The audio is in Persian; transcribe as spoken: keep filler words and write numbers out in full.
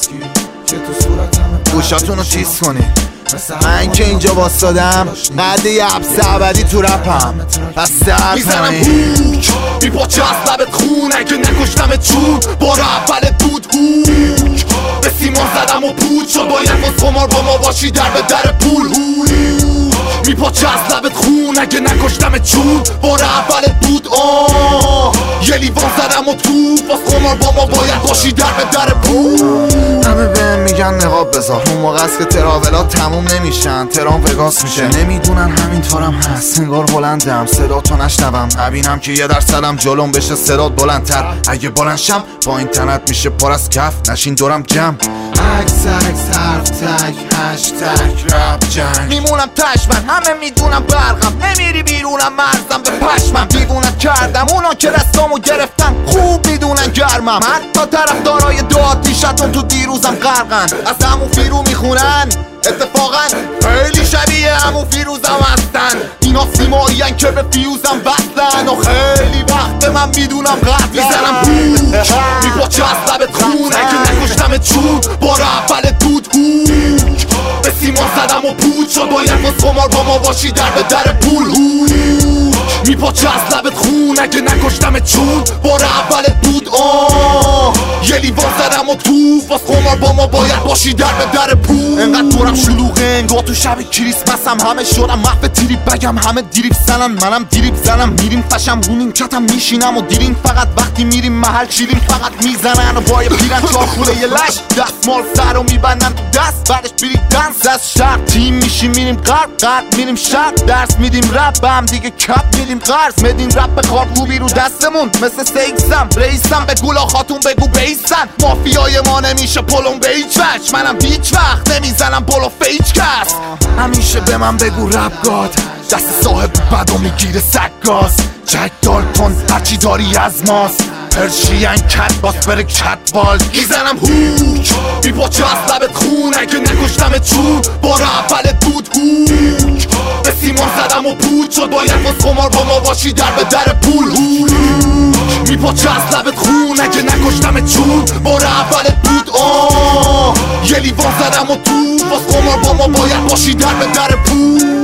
گوشاتون رو چیز کنی. من که اینجا واسادم قد یه حبس ابدی تو رپم، پس درد میزنم هوک بی پاچه از لبت خون، اگه نکشتمت چون بار اولت بود هوک. به سیمان زدم و پود شد باید باز خمار با ما باشی در به در پول هوک. میپاچه از لبت خون اگه نکشتمت چون بار اولت بود آه. یه لیوان زدم و تو باز خمار با ما باید باشی در به در پول. همه بهم میگن نقاب بذار، اون موقع است که تراولات تموم نمیشن، ترام وگاس میشه. نمیدونن همینطورم هست، انگار بلندم صدا تو نشنوم، نبینم که یه درصدم جلوم بشه صدات بلندتر. اگه بلند شم با اینترنت میشه پر از کف، نشین دورم جمع. عکس عکس حرف تک هشتگ رپ جنگ، میمونم تشمن همه میدونم برقم، نمیری بیرونم مرزم به پشمم. دیوونت کردم اونا که دستامو گرفتن خوب میدونن گرمم، حتی طرفدارای دو آتیشتون تو دیروزم غرقن، از همون فیرو میخونن اتفاقا خیلی شبیه همون فیروزم هستن. اینا سیمایین که به فیوزم وصلن و خیلی وقت من میدونم قد میزنم هوک میپاچه از لبت خون اگه نکشتمت چون بار اولت بود هوک. به سیمان زدم و پود شد باید باز خمار با ما باشی در به در پول هوک. میپاچه از لبت خون اگه نکشتمت چون بار اولت بود آه. یه لیوان زدم و تو باز خمار با ما باید باشی در به در پول. انقدر دورم شلوغه انگار تو شب کریسمسم، همه شدم محو تریپ بگم، همه دیریب زنن منم دیریب زنم. میریم فشم رو نیمکتم میشینم و دیریم فقط وقتی میریم محل شیریم فقط میزنن و با یه پیرن چار خوله یه لش دستمال سر رو میبندن تو دست، بعدش بیری دنس از شرق تیم میشیم میریم غرب غرب میریم شرق، درس میدیم رپ به هم دیگه کپ میدیم قرض میدیم رپ به خارد خوبی رو دستمون مثل سیکسم رئیسم به گولا خاتون بگو بیسن. مافیای ما نمیشه پلم به هیچ وجه، منم هیچ وقت نمیزنم پلو فیچ کس. همیشه به من بگو رپ گاد، دست صاحب بدو میگیره سگاز. جک دالتون هرچی داری از ماست، پرشین کت باس بره کتبال. میزنم هوک میپاچه از لبت خون اگه نکشتمت چون بار اولت بود هوک. به سیمان زدم و پود شد باید باز خمار با ما باشی در به در پول هوک. میپاچه از لبت خون اگه نکشتمت چون بار اولت بود آه. یه لیوان زدم و تو باز خمار با ما باید باشی در به در پول.